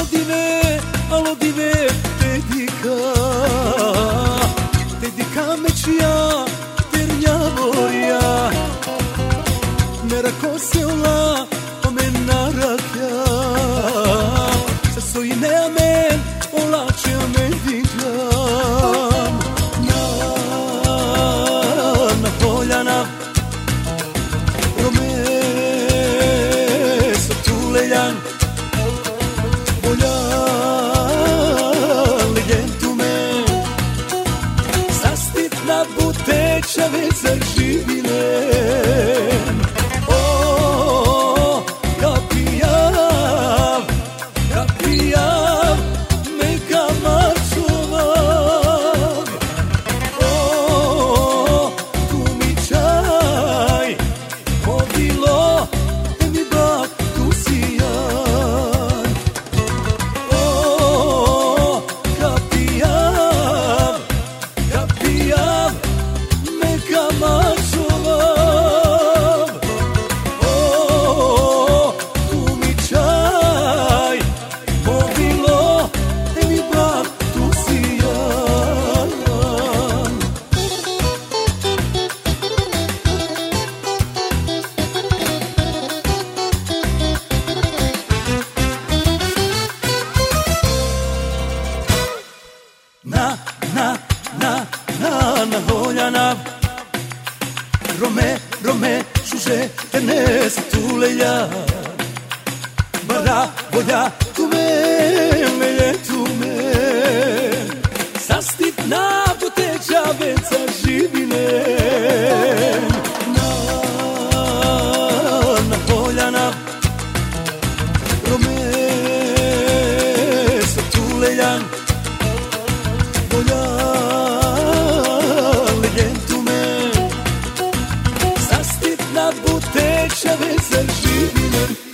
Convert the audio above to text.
alo dive, dedica mečia, ternjavoria, merako se ola, omenarakja, sa sojine amen, ola će me digam, na poljana, rome, sa tulejan, buteća već zaživile. O, kapijav, meka marčovav. O, tu mi čaj, povilo, mi bak tu sijan. O, kapijav, meka marčovav. O, tu mi čaj, povilo, mi bak tu sijan. Na voljanav, rome, šuže, tenes, tuleja, bara, volja, tume, sastitna poteća već zaživine. Na voljanav, rome, sa tulejan, volja, buteća već zaživine.